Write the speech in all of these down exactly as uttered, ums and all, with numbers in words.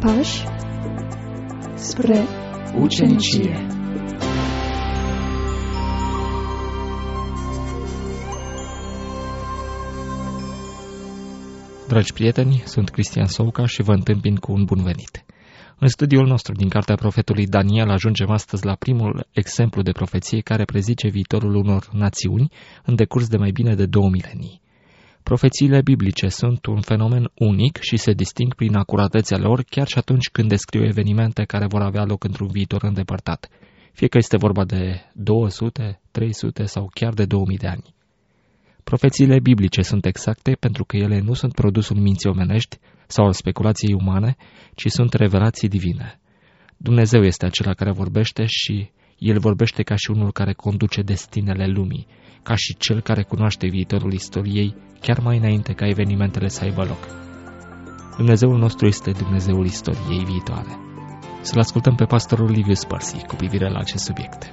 Pași spre ucenicie. Dragi prieteni, sunt Cristian Souca și vă întâmpin cu un bun venit. În studiul nostru din cartea profetului Daniel ajungem astăzi la primul exemplu de profeție care prezice viitorul unor națiuni în decurs de mai bine de două milenii. Profețiile biblice sunt un fenomen unic și se disting prin acuratețea lor chiar și atunci când descriu evenimente care vor avea loc într-un viitor îndepărtat, fie că este vorba de două sute, trei sute sau chiar de două mii de ani. Profețiile biblice sunt exacte pentru că ele nu sunt produsul minții omenești sau al speculației umane, ci sunt revelații divine. Dumnezeu este acela care vorbește și El vorbește ca și unul care conduce destinele lumii, ca și cel care cunoaște viitorul istoriei chiar mai înainte ca evenimentele să aibă loc. Dumnezeul nostru este Dumnezeul istoriei viitoare. Să-l ascultăm pe pastorul Livius Părsi cu privire la acest subiect.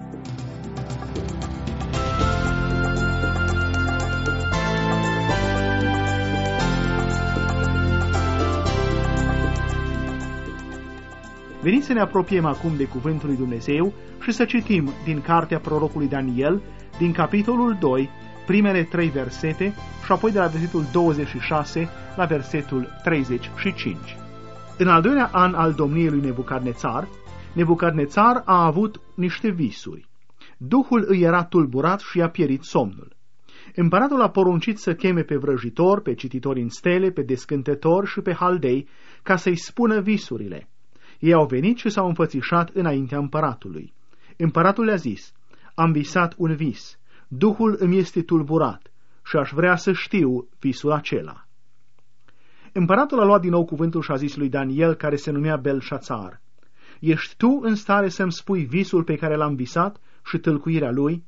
Veniți să ne apropiem acum de Cuvântul lui Dumnezeu și să citim din cartea prorocului Daniel, din capitolul doi, primele trei versete și apoi de la versetul douăzeci și șase la versetul treizeci și cinci. În al doilea an al domniei lui Nebucadnețar, Nebucadnețar a avut niște visuri. Duhul îi era tulburat și i-a pierit somnul. Împăratul a poruncit să cheme pe vrăjitori, pe cititori în stele, pe descântători și pe haldei, ca să-i spună visurile. Ei au venit și s-au înfățișat înaintea împăratului. Împăratul le-a zis: am visat un vis, Duhul îmi este tulburat și aș vrea să știu visul acela. Împăratul a luat din nou cuvântul și a zis lui Daniel, care se numea Belșațar: ești tu în stare să-mi spui visul pe care l-am visat și tâlcuirea lui?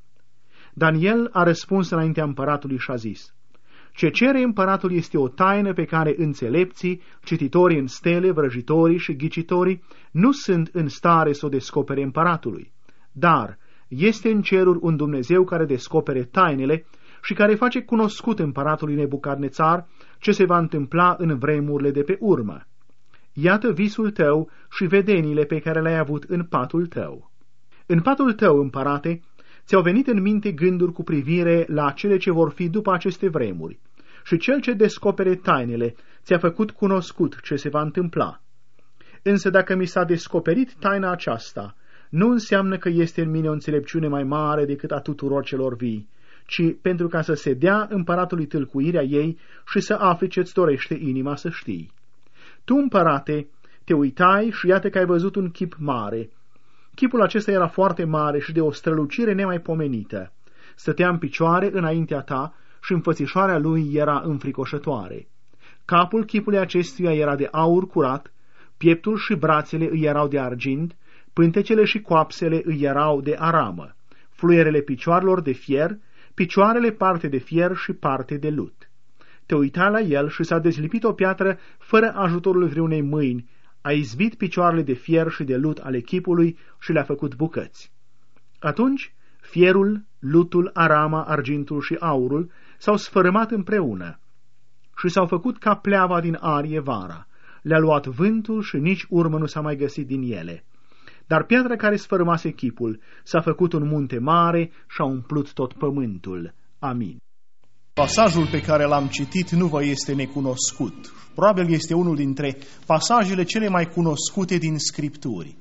Daniel a răspuns înaintea împăratului și a zis: ce cere împăratul este o taină pe care înțelepții, cititorii în stele, vrăjitorii și ghicitorii nu sunt în stare să o descopere împăratului. Dar este în ceruri un Dumnezeu care descopere tainele și care face cunoscut împăratului Nebucadnețar ce se va întâmpla în vremurile de pe urmă. Iată visul tău și vedenile pe care le-ai avut în patul tău. În patul tău, împărate, ți-au venit în minte gânduri cu privire la cele ce vor fi după aceste vremuri, și cel ce descopere tainele ți-a făcut cunoscut ce se va întâmpla. Însă dacă mi s-a descoperit taina aceasta, nu înseamnă că este în mine o înțelepciune mai mare decât a tuturor celor vii, ci pentru ca să se dea împăratului tâlcuirea ei și să afli ce-ți dorește inima să știi. Tu, împărate, te uitai și iată că ai văzut un chip mare. Chipul acesta era foarte mare și de o strălucire nemaipomenită. Stătea în picioare înaintea ta și înfățișarea lui era înfricoșătoare. Capul chipului acestuia era de aur curat, pieptul și brațele îi erau de argint, pântecele și coapsele îi erau de aramă, fluierele picioarelor de fier, picioarele parte de fier și parte de lut. Te uita la el și s-a dezlipit o piatră fără ajutorul vreunei mâini, a izbit picioarele de fier și de lut ale chipului și le-a făcut bucăți. Atunci, fierul, lutul, arama, argintul și aurul s-au sfărâmat împreună și s-au făcut ca pleava din arie vara. Le-a luat vântul și nici urmă nu s-a mai găsit din ele. Dar piatra care sfărâmase chipul s-a făcut un munte mare și a umplut tot pământul. Amin. Pasajul pe care l-am citit nu vă este necunoscut. Probabil este unul dintre pasajele cele mai cunoscute din Scripturi.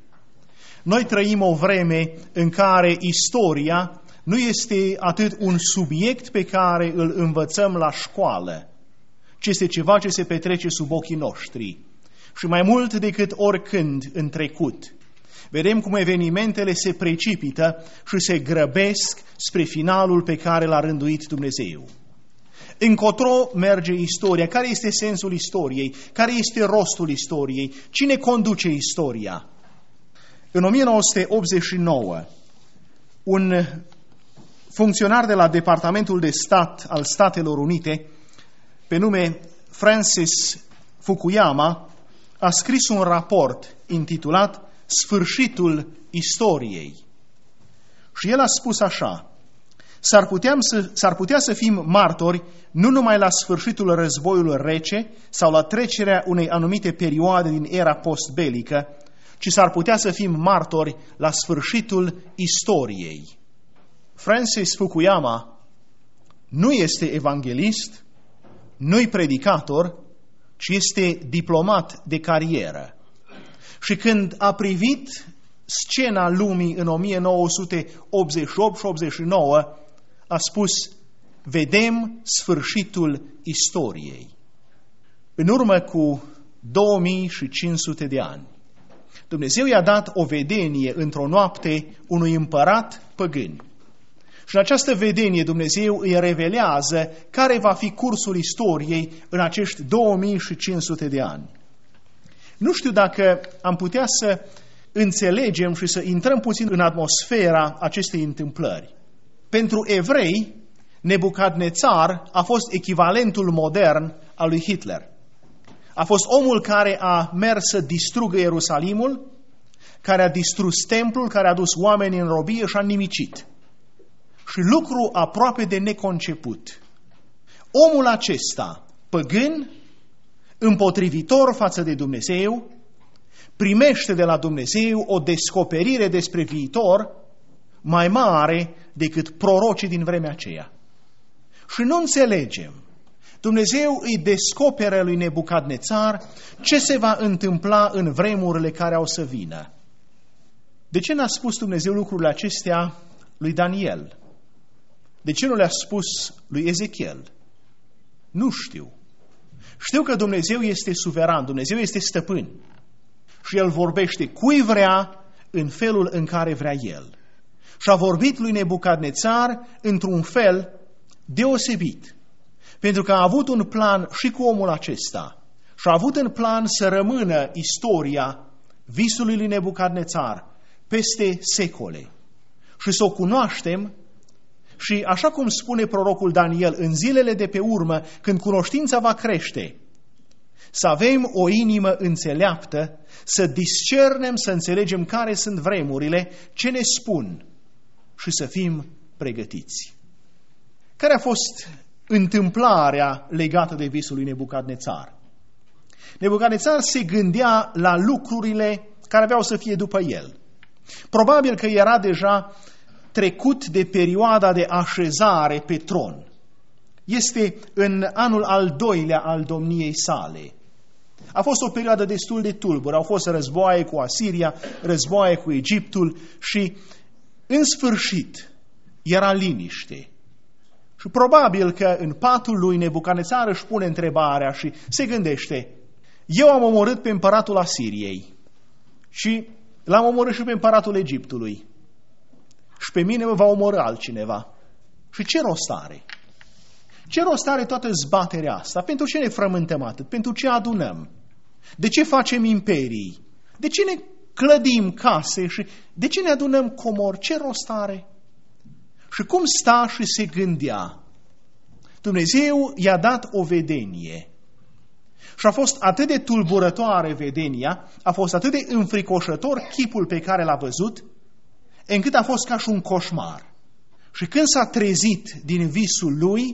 Noi trăim o vreme în care istoria nu este atât un subiect pe care îl învățăm la școală, ci este ceva ce se petrece sub ochii noștri. Și mai mult decât oricând în trecut, vedem cum evenimentele se precipită și se grăbesc spre finalul pe care l-a rânduit Dumnezeu. Încotro merge istoria? Care este sensul istoriei? Care este rostul istoriei? Cine conduce istoria? În o mie nouă sute optzeci și nouă, un funcționar de la Departamentul de Stat al Statelor Unite, pe nume Francis Fukuyama, a scris un raport intitulat Sfârșitul istoriei. Și el a spus așa: S-ar putea, să, s-ar putea să fim martori nu numai la sfârșitul războiului rece sau la trecerea unei anumite perioade din era postbelică, ci s-ar putea să fim martori la sfârșitul istoriei. Francis Fukuyama nu este evanghelist, nu-i predicator, ci este diplomat de carieră. Și când a privit scena lumii în o mie nouă sute optzeci și opt și optzeci și nouă, a spus: vedem sfârșitul istoriei. În urmă cu două mii cinci sute de ani, Dumnezeu i-a dat o vedenie într-o noapte unui împărat păgân. Și în această vedenie Dumnezeu îi revelează care va fi cursul istoriei în acești două mii cinci sute de ani. Nu știu dacă am putea să înțelegem și să intrăm puțin în atmosfera acestei întâmplări. Pentru evrei, Nebucadnețar a fost echivalentul modern al lui Hitler. A fost omul care a mers să distrugă Ierusalimul, care a distrus templul, care a dus oamenii în robie și a nimicit. Și lucru aproape de neconceput. Omul acesta, păgân, împotrivitor față de Dumnezeu, primește de la Dumnezeu o descoperire despre viitor mai mare decât prorocii din vremea aceea. Și nu înțelegem. Dumnezeu îi descoperă lui Nebucadnețar ce se va întâmpla în vremurile care au să vină. De ce n-a spus Dumnezeu lucrurile acestea lui Daniel? De ce nu le-a spus lui Ezechiel? Nu știu. Știu că Dumnezeu este suveran, Dumnezeu este stăpân. Și El vorbește cui vrea, în felul în care vrea El. Și a vorbit lui Nebucadnețar într-un fel deosebit. Pentru că a avut un plan și cu omul acesta. Și a avut în plan să rămână istoria visului lui Nebucadnețar peste secole. Și să o cunoaștem. Și așa cum spune prorocul Daniel, în zilele de pe urmă, când cunoștința va crește, să avem o inimă înțeleaptă, să discernem, să înțelegem care sunt vremurile, ce ne spun și să fim pregătiți. Care a fost întâmplarea legată de visul lui Nebucadnețar? Nebucadnețar se gândea la lucrurile care aveau să fie după el. Probabil că era deja trecut de perioada de așezare pe tron. Este în anul al doilea al domniei sale. A fost o perioadă destul de tulbură. Au fost războaie cu Asiria, războaie cu Egiptul și, în sfârșit, era liniște. Și probabil că în patul lui Nebucadnețar își pune întrebarea și se gândește: eu am omorât pe împăratul Asiriei și l-am omorât și pe împăratul Egiptului. Și pe mine mă va omorâ altcineva. Și ce rost are? Ce rost are toată zbaterea asta? Pentru ce ne frământăm atât? Pentru ce adunăm? De ce facem imperii? De ce ne clădim case? Și de ce ne adunăm comori? Ce rost are? Și cum sta și se gândea? Dumnezeu i-a dat o vedenie. Și a fost atât de tulburătoare vedenia, a fost atât de înfricoșător chipul pe care l-a văzut, încât a fost ca și un coșmar. Și când s-a trezit din visul lui,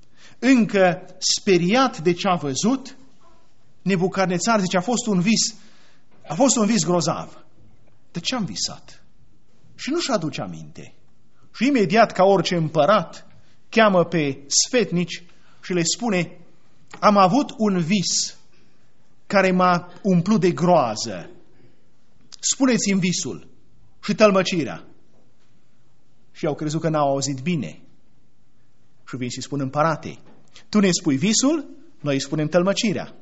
încă speriat de ce a văzut, Nebucadnețar zice: a fost un vis, a fost un vis grozav. De ce am visat? Și nu-și aduce aminte. Și imediat, ca orice împărat, cheamă pe sfetnici și le spune: am avut un vis care m-a umplut de groază. Spuneți-mi visul și tălmăcirea. Și au crezut că n-au auzit bine. Și vin și spun: împărate, tu ne spui visul, noi îi spunem tălmăcirea.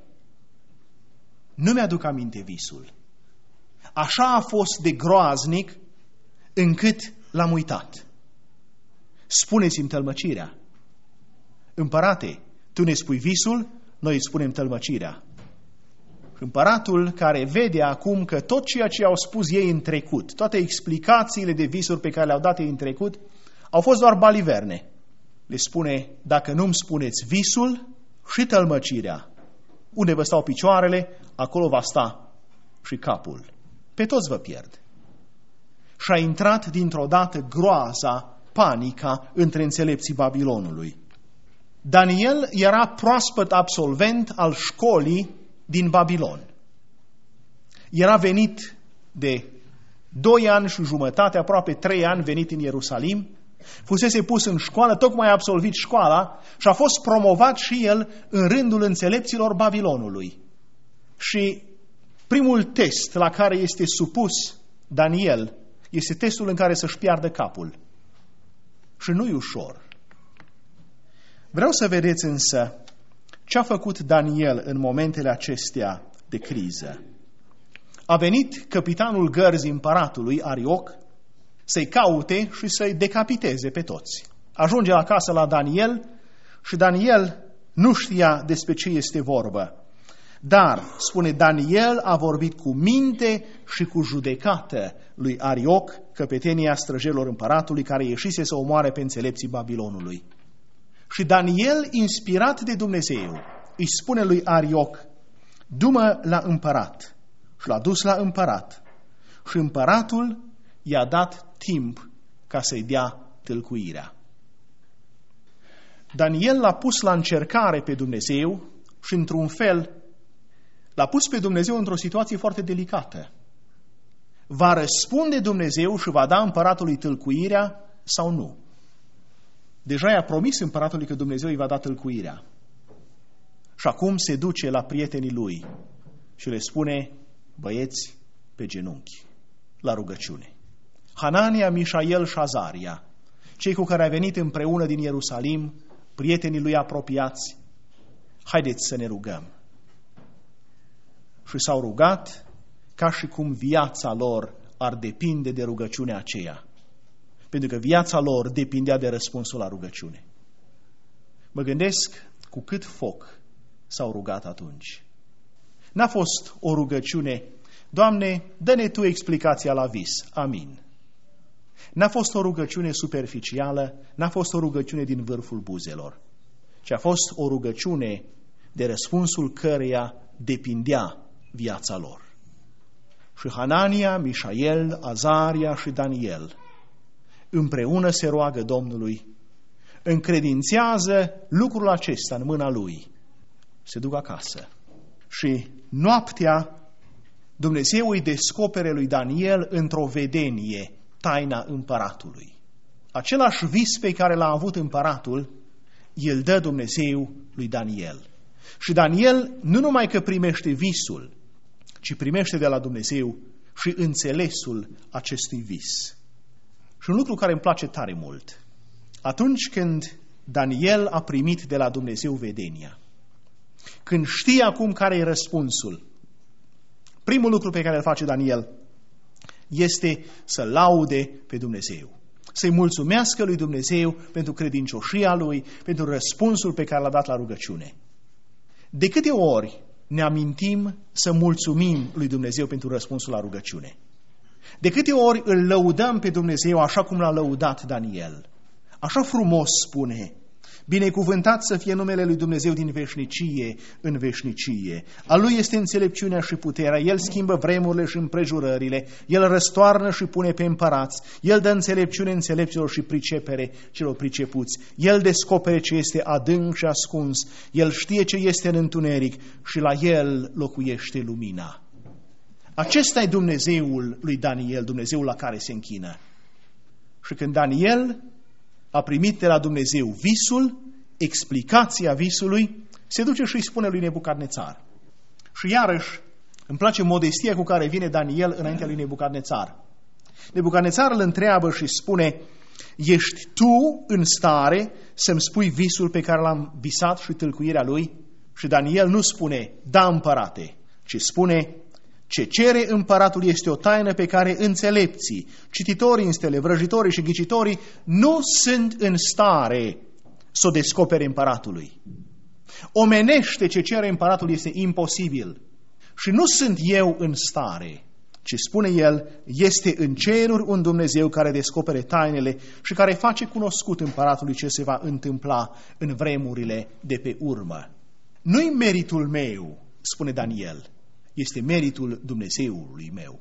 Nu mi-aduc aminte visul. Așa a fost de groaznic încât l-am uitat. Spuneți-mi tălmăcirea. Împărate, tu ne spui visul, noi îi spunem tălmăcirea. Împăratul, care vede acum că tot ceea ce au spus ei în trecut, toate explicațiile de visuri pe care le-au dat ei în trecut, au fost doar baliverne. Le spune: dacă nu-mi spuneți visul și tălmăcirea, unde vă stau picioarele, acolo va sta și capul. Pe toți vă pierd. Și a intrat dintr-o dată groaza panica între înțelepții Babilonului. Daniel era proaspăt absolvent al școlii din Babilon. Era venit de doi ani și jumătate, aproape trei ani venit în Ierusalim, fusese pus în școală, tocmai a absolvit școala și a fost promovat și el în rândul înțelepților Babilonului. Și primul test la care este supus Daniel este testul în care să-și piardă capul. Și nu-i ușor. Vreau să vedeți însă ce a făcut Daniel în momentele acestea de criză. A venit capitanul gărzii împăratului, Arioc, să-i caute și să-i decapiteze pe toți. Ajunge la casă la Daniel și Daniel nu știa despre ce este vorbă. Dar, spune, Daniel a vorbit cu minte și cu judecată lui Arioc, căpetenia străjelor împăratului, care ieșise să omoare pe înțelepții Babilonului. Și Daniel, inspirat de Dumnezeu, îi spune lui Arioc, du-mă la împărat. Și l-a dus la împărat. Și împăratul i-a dat timp ca să-i dea tâlcuirea. Daniel l-a pus la încercare pe Dumnezeu și, într-un fel, l-a pus pe Dumnezeu într-o situație foarte delicată. Va răspunde Dumnezeu și va da împăratului tâlcuirea sau nu? Deja i-a promis împăratului că Dumnezeu îi va da tâlcuirea. Și acum se duce la prietenii lui și le spune, băieți, pe genunchi, la rugăciune. Hanania, Mișael și Azaria, cei cu care a venit împreună din Ierusalim, prietenii lui apropiați, haideți să ne rugăm. Și s-au rugat ca și cum viața lor ar depinde de rugăciunea aceea. Pentru că viața lor depindea de răspunsul la rugăciune. Mă gândesc cu cât foc s-au rugat atunci. N-a fost o rugăciune, Doamne, dă-ne Tu explicația la vis, amin. N-a fost o rugăciune superficială, n-a fost o rugăciune din vârful buzelor, ci a fost o rugăciune de răspunsul căreia depindea viața lor. Și Hanania, Mișael, Azaria și Daniel împreună se roagă Domnului, încredințează lucrul acesta în mâna lui, se duc acasă. Și noaptea Dumnezeu îi descopere lui Daniel într-o vedenie taina împăratului. Același vis pe care l-a avut împăratul, îl dă Dumnezeu lui Daniel. Și Daniel nu numai că primește visul, ci primește de la Dumnezeu și înțelesul acestui vis. Și un lucru care îmi place tare mult, atunci când Daniel a primit de la Dumnezeu vedenia, când știe acum care e răspunsul, primul lucru pe care îl face Daniel este să laude pe Dumnezeu, să-i mulțumească lui Dumnezeu pentru credincioșia lui, pentru răspunsul pe care l-a dat la rugăciune. De câte ori ne amintim să mulțumim lui Dumnezeu pentru răspunsul la rugăciune? De câte ori îl lăudăm pe Dumnezeu așa cum l-a lăudat Daniel? Așa frumos spune, binecuvântat să fie numele lui Dumnezeu din veșnicie în veșnicie. A lui este înțelepciunea și puterea, el schimbă vremurile și împrejurările, el răstoarnă și pune pe împărați, el dă înțelepciune înțelepților și pricepere celor pricepuți, el descopere ce este adânc și ascuns, el știe ce este în întuneric și la el locuiește lumina. Acesta e Dumnezeul lui Daniel, Dumnezeul la care se închină. Și când Daniel a primit de la Dumnezeu visul, explicația visului, se duce și îi spune lui Nebucadnețar. Și iarăși îmi place modestia cu care vine Daniel înaintea lui Nebucadnețar. Nebucadnețar îl întreabă și spune, ești tu în stare să-mi spui visul pe care l-am visat și tâlcuirea lui? Și Daniel nu spune, da împărate, ci spune, ce cere împăratul este o taină pe care înțelepții, cititorii în stele, vrăjitorii și ghicitorii nu sunt în stare să o descopere împăratului. Omenește ce cere împăratul este imposibil și nu sunt eu în stare, ci spune el, este în ceruri un Dumnezeu care descopere tainele și care face cunoscut împăratului ce se va întâmpla în vremurile de pe urmă. Nu-i meritul meu, spune Daniel, este meritul Dumnezeului meu.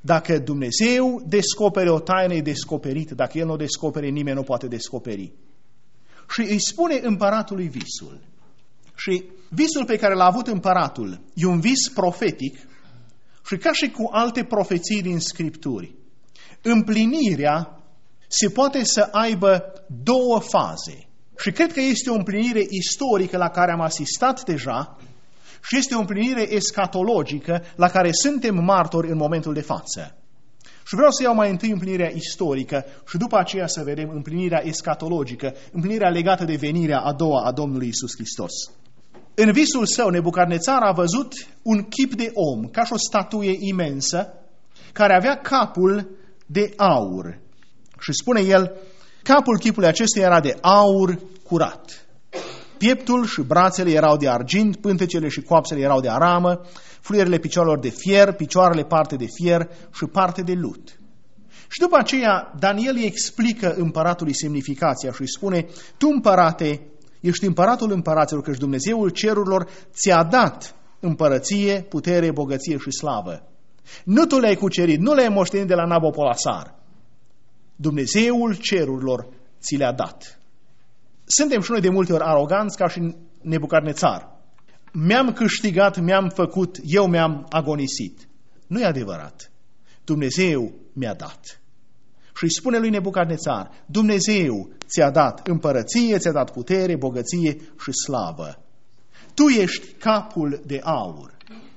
Dacă Dumnezeu descopere o taină, e descoperit. Dacă El nu o descopere, nimeni nu poate descoperi. Și îi spune împăratului visul. Și visul pe care l-a avut împăratul e un vis profetic și ca și cu alte profeții din Scripturi, împlinirea se poate să aibă două faze. Și cred că este o împlinire istorică la care am asistat deja și este o împlinire escatologică la care suntem martori în momentul de față. Și vreau să iau mai întâi împlinirea istorică și după aceea să vedem împlinirea escatologică, împlinirea legată de venirea a doua a Domnului Iisus Hristos. În visul său, Nebucadnețar a văzut un chip de om, ca și o statuie imensă, care avea capul de aur. Și spune el, capul chipului acestuia era de aur curat. Pieptul și brațele erau de argint, pântecele și coapsele erau de aramă, fluierele picioarelor de fier, picioarele parte de fier și parte de lut. Și după aceea, Daniel îi explică împăratului semnificația și îi spune, tu împărate, ești împăratul împăraților, căci Dumnezeul cerurilor ți-a dat împărăție, putere, bogăție și slavă. Nu tu le-ai cucerit, nu le-ai moștenit de la Nabopolasar. Dumnezeul cerurilor ți le-a dat. Suntem și noi de multe ori aroganți ca și Nebucadnețar. Mi-am câștigat, mi-am făcut, eu mi-am agonisit. Nu e adevărat. Dumnezeu mi-a dat. Și îi spune lui Nebucadnețar, Dumnezeu ți-a dat împărăție, ți-a dat putere, bogăție și slavă. Tu ești capul de aur.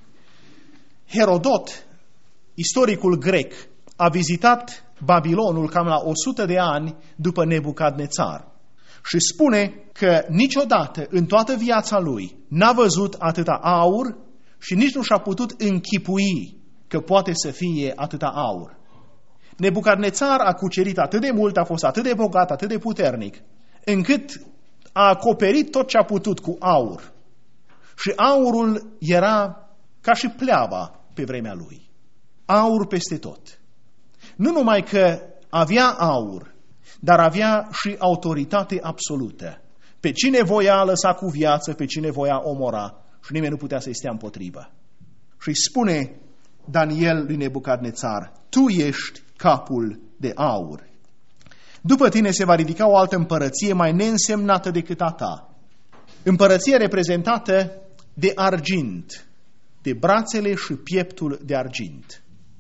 Herodot, istoricul grec, a vizitat Babilonul cam la o sută de ani după Nebucadnețar și spune că niciodată în toată viața lui n-a văzut atâta aur și nici nu și-a putut închipui că poate să fie atâta aur. Nebucadnețar a cucerit atât de mult, a fost atât de bogat, atât de puternic, încât a acoperit tot ce a putut cu aur. Și aurul era ca și pleava pe vremea lui. Aur peste tot. Nu numai că avea aur, dar avea și autoritate absolută. Pe cine voia lăsa cu viață, pe cine voia omora și nimeni nu putea să-i stea împotrivă. Și îi spune Daniel lui Nebucadnețar, tu ești capul de aur. După tine se va ridica o altă împărăție mai neînsemnată decât a ta. Împărăție reprezentată de argint, de brațele și pieptul de argint.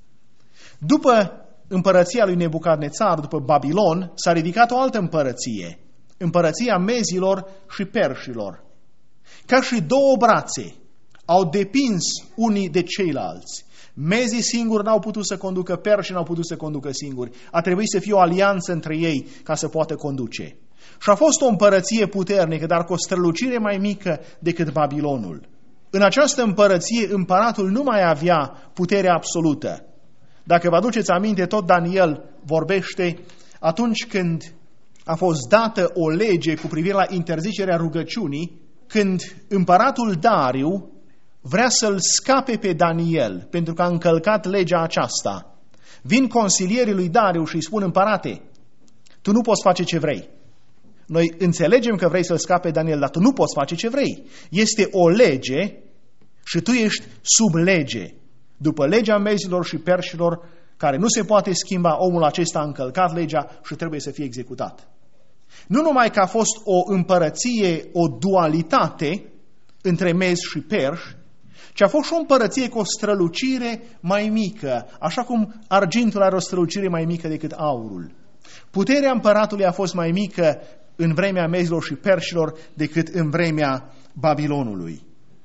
După împărăția lui Nebucadnețar, după Babilon, s-a ridicat o altă împărăție, împărăția mezilor și perșilor. Ca și două brațe au depins unii de ceilalți. Mezii singuri n-au putut să conducă, perșii n-au putut să conducă singuri. A trebuit să fie o alianță între ei ca să poată conduce. Și a fost o împărăție puternică, dar cu o strălucire mai mică decât Babilonul. În această împărăție, împăratul nu mai avea putere absolută. Dacă vă aduceți aminte, tot Daniel vorbește atunci când a fost dată o lege cu privire la interzicerea rugăciunii, când împăratul Dariu vrea să-l scape pe Daniel pentru că a încălcat legea aceasta. Vin consilierii lui Dariu și îi spun, împărate, tu nu poți face ce vrei. Noi înțelegem că vrei să-l scape Daniel, dar tu nu poți face ce vrei. Este o lege și tu ești sub lege. După legea mezilor și perșilor, care nu se poate schimba, omul acesta a încălcat legea și trebuie să fie executat. Nu numai că a fost o împărăție, o dualitate între mezi și perși, ci a fost și o împărăție cu o strălucire mai mică, așa cum argintul are o strălucire mai mică decât aurul. Puterea împăratului a fost mai mică în vremea mezilor și perșilor decât în vremea Babilonului.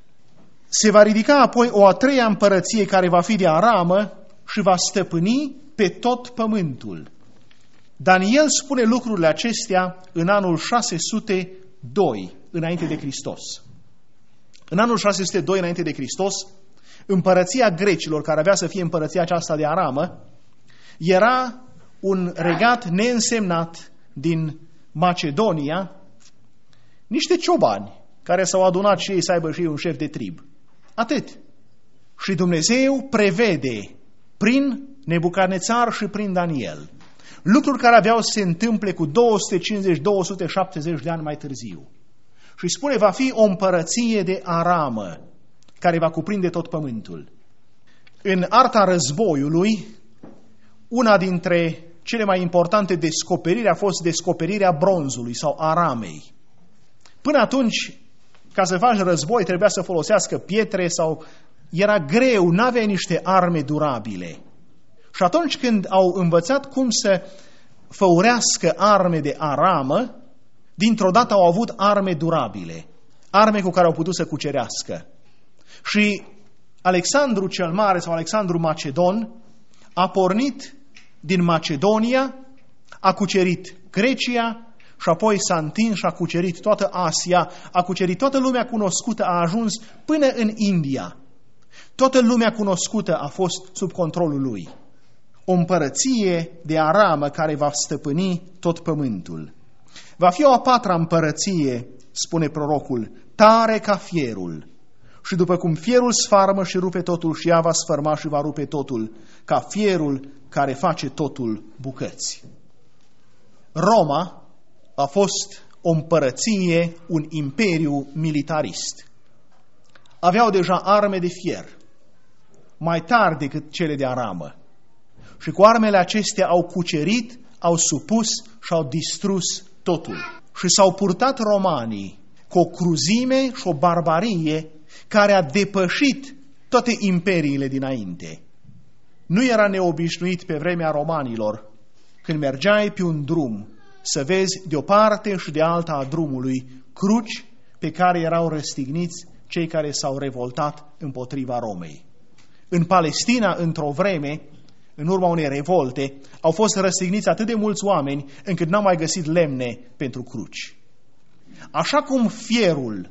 Se va ridica apoi o a treia împărăție care va fi de aramă și va stăpâni pe tot pământul. Daniel spune lucrurile acestea în anul șase sute doi înainte de Hristos. În anul șase sute doi înainte de Hristos, împărăția grecilor, care avea să fie împărăția aceasta de aramă, era un regat neînsemnat din Macedonia, niște ciobani care s-au adunat și ei să aibă și ei un șef de trib. Atât. Și Dumnezeu prevede prin Nebucadnețar și prin Daniel lucruri care aveau să se întâmple cu două sute cincizeci - două sute șaptezeci de ani mai târziu. Și spune, va fi o împărăție de aramă care va cuprinde tot pământul. În arta războiului, Una dintre cele mai importante descoperiri a fost descoperirea bronzului sau aramei. Până atunci, ca să faci război, trebuia să folosească pietre sau era greu, n-aveai niște arme durabile. Și atunci când au învățat cum să făurească arme de aramă, dintr-o dată au avut arme durabile, arme cu care au putut să cucerească. Și Alexandru cel Mare sau Alexandru Macedon a pornit din Macedonia, a cucerit Grecia și apoi s-a întins și a cucerit toată Asia, a cucerit toată lumea cunoscută, a ajuns până în India. Toată lumea cunoscută a fost sub controlul lui. O împărăție de aramă care va stăpâni tot pământul. Va fi o a patra împărăție, spune prorocul, tare ca fierul. Și după cum fierul sfarmă și rupe totul, și ea va sfărma și va rupe totul, ca fierul care face totul bucăți. Roma a fost o împărăție, un imperiu militarist. Aveau deja arme de fier, mai tari decât cele de aramă. Și cu armele acestea au cucerit, au supus și au distrus totul. Și s-au purtat romanii cu o cruzime și o barbarie care a depășit toate imperiile dinainte. Nu era neobișnuit pe vremea romanilor, când mergeai pe un drum, să vezi de o parte și de alta a drumului cruci pe care erau răstigniți cei care s-au revoltat împotriva Romei. În Palestina, într-o vreme, în urma unei revolte, au fost răstigniți atât de mulți oameni încât n-au mai găsit lemne pentru cruci. Așa cum fierul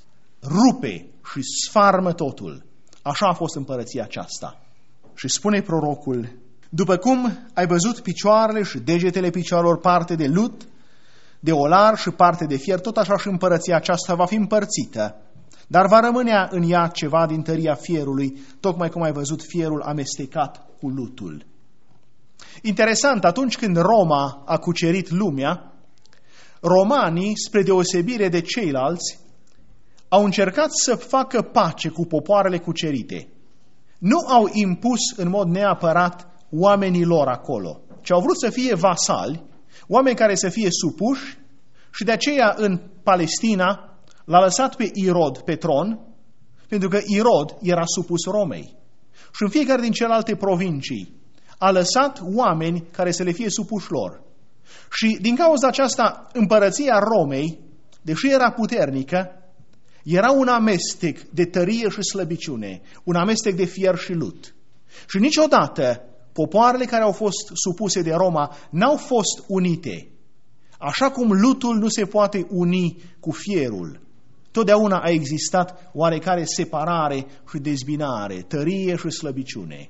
rupe și sfarmă totul, așa a fost împărăția aceasta. Și spune prorocul, după cum ai văzut picioarele și degetele picioarelor parte de lut, de olar și parte de fier, tot așa și împărăția aceasta va fi împărțită, dar va rămânea în ea ceva din tăria fierului, tocmai cum ai văzut fierul amestecat cu lutul. Interesant, atunci când Roma a cucerit lumea, romanii, spre deosebire de ceilalți, au încercat să facă pace cu popoarele cucerite. Nu au impus în mod neapărat oamenii lor acolo, ci au vrut să fie vasali, oameni care să fie supuși, și de aceea în Palestina l-a lăsat pe Irod pe tron, pentru că Irod era supus Romei. Și în fiecare din celelalte provincii a lăsat oameni care să le fie supuși lor. Și din cauza aceasta, împărăția Romei, deși era puternică, era un amestec de tărie și slăbiciune, un amestec de fier și lut. Și niciodată popoarele care au fost supuse de Roma n-au fost unite. Așa cum lutul nu se poate uni cu fierul, totdeauna a existat oarecare separare și dezbinare, tărie și slăbiciune.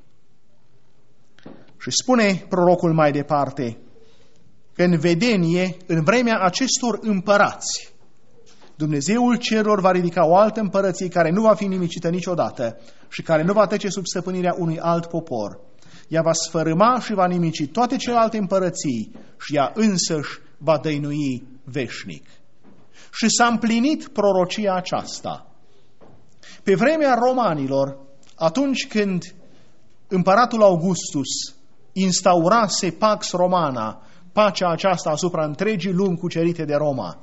Și spune prorocul mai departe că în vedenie, în vremea acestor împărați, Dumnezeul cerurilor va ridica o altă împărăție care nu va fi nimicită niciodată și care nu va trece sub stăpânirea unui alt popor. Ea va sfărâma și va nimici toate celelalte împărății și ea însăși va dăinui veșnic. Și s-a împlinit prorocia aceasta. Pe vremea romanilor, atunci când împăratul Augustus instaurase Pax Romana, pacea aceasta asupra întregii lumi cucerite de Roma,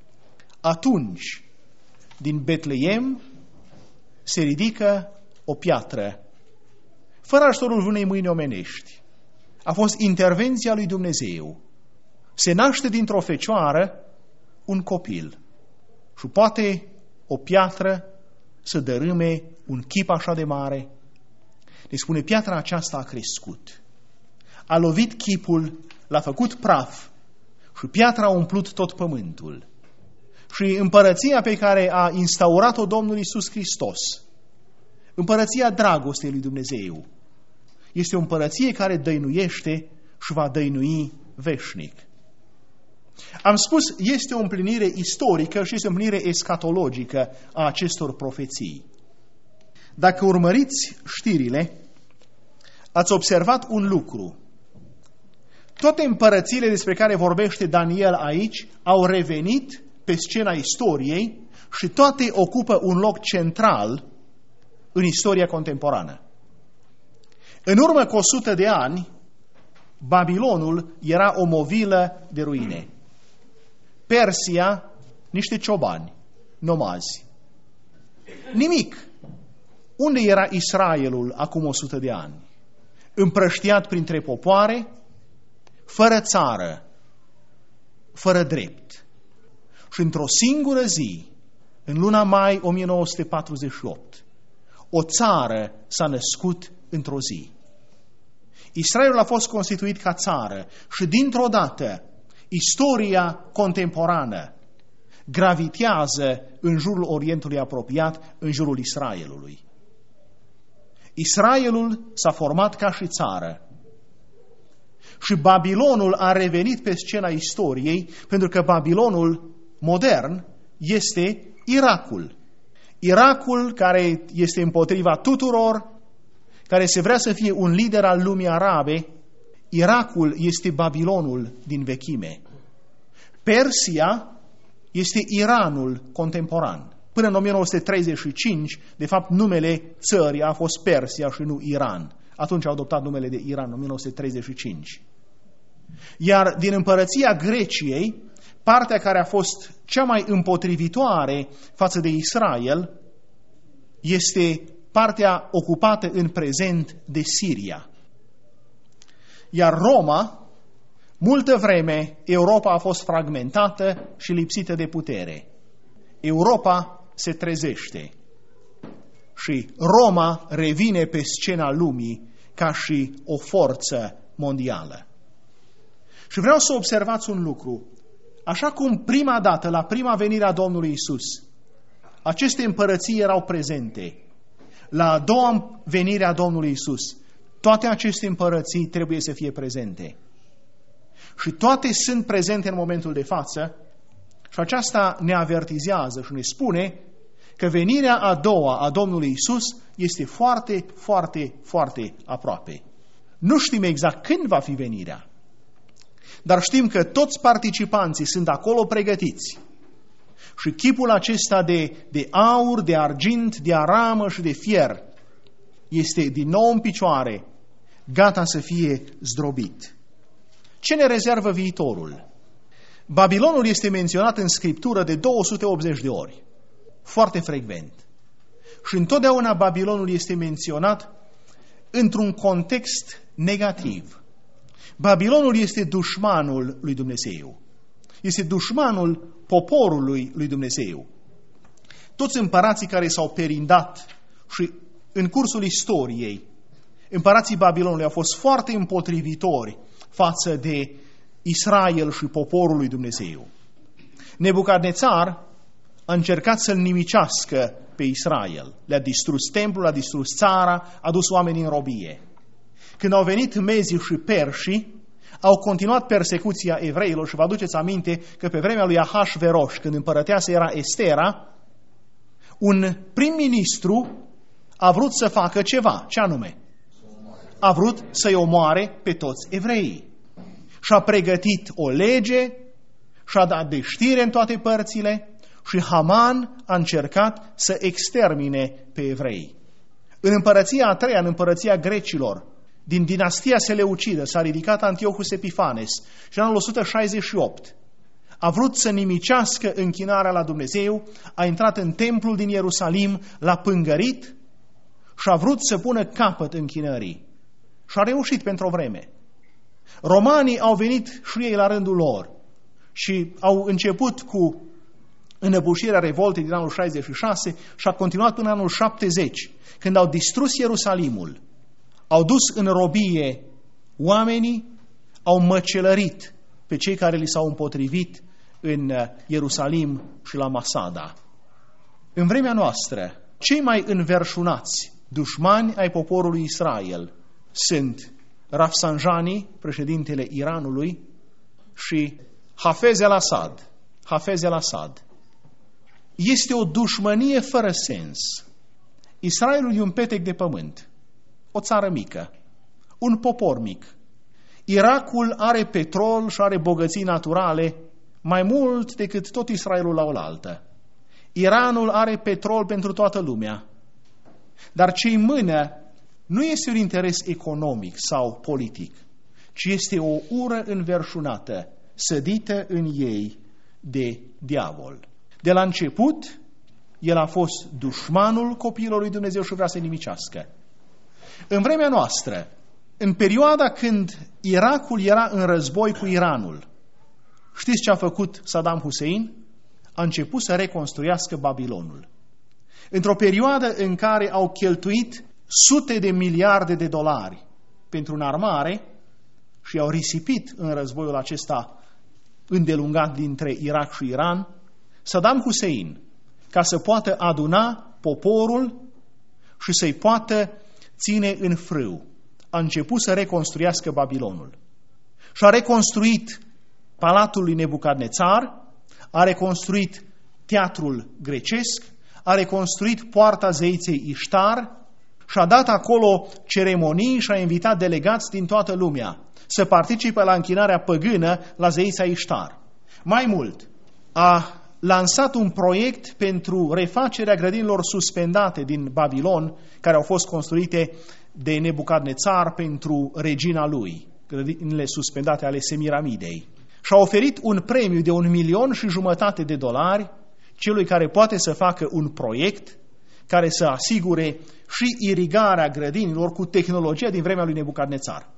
atunci, din Betleem, se ridică o piatră, fără ajutorul unei mâini omenești. A fost intervenția lui Dumnezeu. Se naște dintr-o fecioară un copil și poate o piatră să dărâme un chip așa de mare. Ne spune, piatra aceasta a crescut. A lovit chipul, l-a făcut praf și piatra a umplut tot pământul. Și împărăția pe care a instaurat-o Domnul Iisus Hristos, împărăția dragostei lui Dumnezeu, este o împărăție care dăinuiește și va dăinui veșnic. Am spus, este o împlinire istorică și este o împlinire escatologică a acestor profeții. Dacă urmăriți știrile, ați observat un lucru. Toate împărățiile despre care vorbește Daniel aici au revenit pe scena istoriei și toate ocupă un loc central în istoria contemporană. În urmă cu o sută de ani, Babilonul era o movilă de ruine. Persia, niște ciobani, nomazi. Nimic. Unde era Israelul acum o sută de ani? Împrăștiat printre popoare, fără țară, fără drept. Și într-o singură zi, în luna mai o mie nouă sute patruzeci și opt, o țară s-a născut într-o zi. Israelul a fost constituit ca țară și dintr-o dată istoria contemporană gravitează în jurul Orientului apropiat, în jurul Israelului. Israelul s-a format ca și țară și Babilonul a revenit pe scena istoriei, pentru că Babilonul modern este Irakul. Irakul care este împotriva tuturor, care se vrea să fie un lider al lumii arabe. Irakul este Babilonul din vechime. Persia este Iranul contemporan. Până în o mie nouă sute treizeci și cinci, de fapt, numele țării a fost Persia și nu Iran. Atunci au adoptat numele de Iran, în o mie nouă sute treizeci și cinci. Iar din împărăția Greciei, partea care a fost cea mai împotrivitoare față de Israel este partea ocupată în prezent de Siria. Iar Roma, multă vreme, Europa a fost fragmentată și lipsită de putere. Europa se trezește și Roma revine pe scena lumii ca și o forță mondială. Și vreau să observați un lucru. Așa cum prima dată, la prima venire a Domnului Isus, aceste împărății erau prezente, la a doua venire a Domnului Isus, toate aceste împărății trebuie să fie prezente. Și toate sunt prezente în momentul de față și aceasta ne avertizează și ne spune că venirea a doua a Domnului Isus este foarte, foarte, foarte aproape. Nu știm exact când va fi venirea, dar știm că toți participanții sunt acolo pregătiți. Și chipul acesta de, de aur, de argint, de aramă și de fier este din nou în picioare, gata să fie zdrobit. Ce ne rezervă viitorul? Babilonul este menționat în Scriptură de două sute optzeci de ori, foarte frecvent. Și întotdeauna Babilonul este menționat într-un context negativ. Babilonul este dușmanul lui Dumnezeu. Este dușmanul poporului lui Dumnezeu. Toți împărații care s-au perindat și în cursul istoriei, împărații Babilonului au fost foarte împotrivitori față de Israel și poporul lui Dumnezeu. Nebucadnețar a încercat să-l nimicească pe Israel. Le-a distrus templul, a distrus țara, a dus oamenii în robie. Când au venit mezii și perșii, au continuat persecuția evreilor și vă aduceți aminte că pe vremea lui Ahasveros, când împărăteasă era Estera, un prim-ministru a vrut să facă ceva. Ce anume? A vrut să-i omoare pe toți evreii. Și-a pregătit o lege, și-a dat de știre în toate părțile și Haman a încercat să extermine pe evrei. În împărăția a treia, în împărăția grecilor, din dinastia Seleucidă, s-a ridicat Antiochus Epifanes și în anul o sută șaizeci și opt a vrut să nimicească închinarea la Dumnezeu, a intrat în templul din Ierusalim, l-a pângărit și a vrut să pună capăt închinării. Și a reușit pentru o vreme. Romanii au venit și ei la rândul lor și au început cu înăbușirea revoltei din anul șaizeci și șase și a continuat până în anul șaptezeci, când au distrus Ierusalimul. Au dus în robie oamenii, au măcelărit pe cei care li s-au împotrivit în Ierusalim și la Masada. În vremea noastră, cei mai înverșunați dușmani ai poporului Israel sunt Rafsanjani, președintele Iranului, și Hafez el-Assad. Hafez el-Assad. Este o dușmănie fără sens. Israelul e un petec de pământ, o țară mică, un popor mic. Irakul are petrol și are bogății naturale mai mult decât tot Israelul la oaltă. Iranul are petrol pentru toată lumea. Dar ce-i mână nu este un interes economic sau politic, ci este o ură înverșunată, sădită în ei de diavol. De la început, el a fost dușmanul copiilor lui Dumnezeu și vrea să-i nimicească. În vremea noastră, în perioada când Irakul era în război cu Iranul, știți ce a făcut Saddam Hussein? A început să reconstruiască Babilonul. Într-o perioadă în care au cheltuit sute de miliarde de dolari pentru înarmare și au risipit în războiul acesta îndelungat dintre Irak și Iran, Saddam Hussein, ca să poată aduna poporul și să-i poată ține în frâu, a început să reconstruiască Babilonul. Și a reconstruit palatul lui Nebucadnețar, a reconstruit teatrul grecesc, a reconstruit poarta zeiței Iștar și a dat acolo ceremonii și a invitat delegați din toată lumea să participe la închinarea păgână la zeița Iștar. Mai mult, a lansat un proiect pentru refacerea grădinilor suspendate din Babilon, care au fost construite de Nebucadnețar pentru regina lui, grădinile suspendate ale Semiramidei. Și a oferit un premiu de un milion și jumătate de dolari celui care poate să facă un proiect care să asigure și irigarea grădinilor cu tehnologia din vremea lui Nebucadnețar.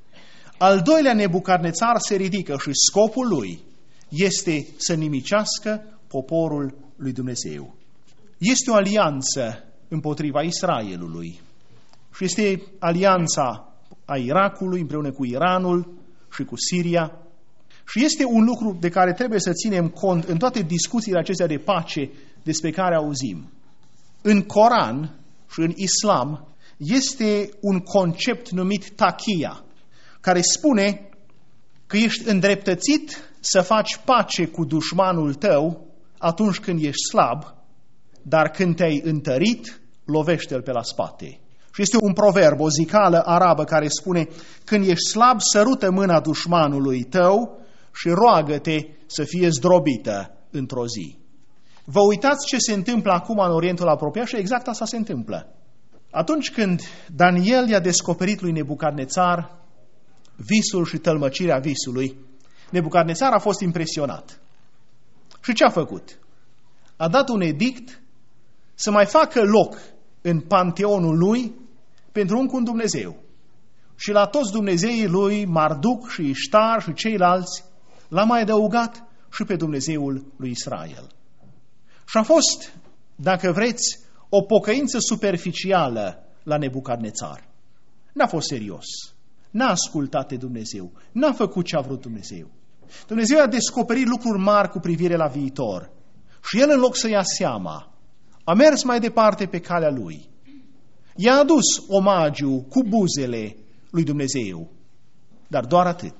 Al doilea Nebucadnețar se ridică și scopul lui este să nimicească poporul lui Dumnezeu. Este o alianță împotriva Israelului și este alianța a Irakului împreună cu Iranul și cu Siria. Și este un lucru de care trebuie să ținem cont în toate discuțiile acestea de pace despre care auzim. În Coran și în Islam este un concept numit tachia, care spune că ești îndreptățit să faci pace cu dușmanul tău atunci când ești slab, dar când te-ai întărit, lovește-l pe la spate. Și este un proverb, o zicală arabă care spune: când ești slab, sărută mâna dușmanului tău și roagă-te să fie zdrobită într-o zi. Vă uitați ce se întâmplă acum în Orientul apropiat și exact asta se întâmplă. Atunci când Daniel i-a descoperit lui Nebucadnețar visul și tălmăcirea visului, Nebucadnețar a fost impresionat. Și ce a făcut? A dat un edict să mai facă loc în panteonul lui pentru încă un Dumnezeu. Și la toți dumnezeii lui, Marduc și Iștar și ceilalți, l-a mai adăugat și pe Dumnezeul lui Israel. Și a fost, dacă vreți, o pocăință superficială la Nebucadnețar. N-a fost serios. N-a ascultat de Dumnezeu. N-a făcut ce a vrut Dumnezeu. Dumnezeu a descoperit lucruri mari cu privire la viitor. Și el, în loc să ia seama, a mers mai departe pe calea lui. I-a adus omagiu cu buzele lui Dumnezeu. Dar doar atât.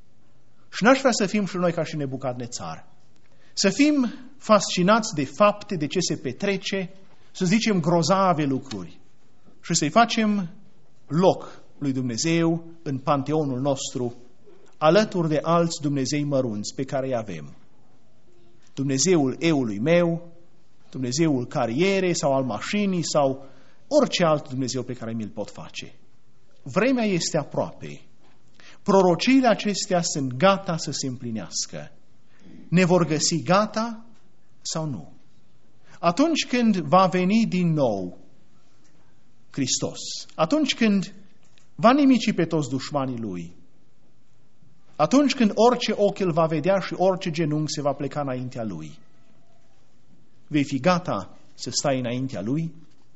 Și n-aș vrea să fim și noi ca și Nebucadnețar. Să fim fascinați de fapte, de ce se petrece, să zicem grozave lucruri și să-i facem loc lui Dumnezeu în panteonul nostru, alături de alți Dumnezei mărunți pe care îi avem. Dumnezeul eului meu, Dumnezeul carierei sau al mașinii sau orice alt Dumnezeu pe care mi-l pot face. Vremea este aproape. Prorociile acestea sunt gata să se împlinească. Ne vor găsi gata sau nu? Atunci când va veni din nou Hristos, atunci când va nimici pe toți dușmanii Lui, atunci când orice ochi îl va vedea și orice genunchi se va pleca înaintea Lui, vei fi gata să stai înaintea Lui?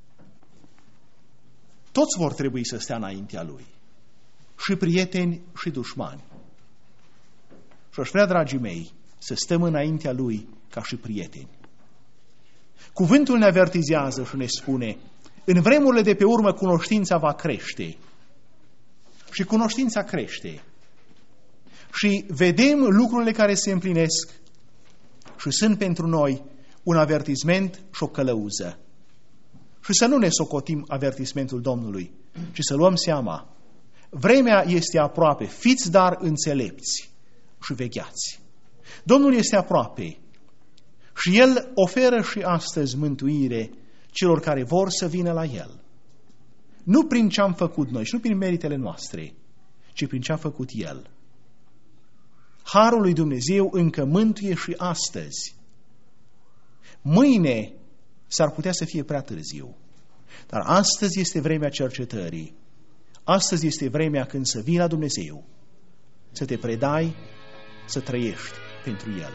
Toți vor trebui să stea înaintea Lui, și prieteni și dușmani. Și aș vrea, dragii mei, să stăm înaintea Lui ca și prieteni. Cuvântul ne avertizează și ne spune: în vremurile de pe urmă cunoștința va crește. Și cunoștința crește. Și vedem lucrurile care se împlinesc și sunt pentru noi un avertisment și o călăuză. Și să nu ne socotim avertismentul Domnului, ci să luăm seama. Vremea este aproape, fiți dar înțelepți și vegheați. Domnul este aproape și El oferă și astăzi mântuire celor care vor să vină la El. Nu prin ce am făcut noi și nu prin meritele noastre, ci prin ce a făcut El. Harul lui Dumnezeu încă mântuie și astăzi. Mâine s-ar putea să fie prea târziu, dar astăzi este vremea cercetării. Astăzi este vremea când să vii la Dumnezeu, să te predai, să trăiești pentru El.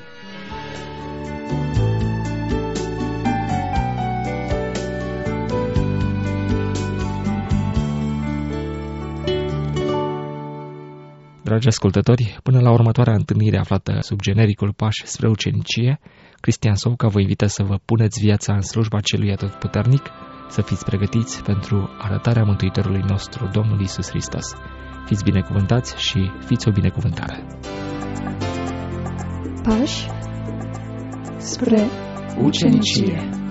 Dragi ascultători, până la următoarea întâlnire aflată sub genericul Pași spre ucenicie, Cristian Souca vă invită să vă puneți viața în slujba Celui Atotputernic, să fiți pregătiți pentru arătarea Mântuitorului nostru, Domnul Iisus Hristos. Fiți binecuvântați și fiți o binecuvântare. Pași spre ucenicie.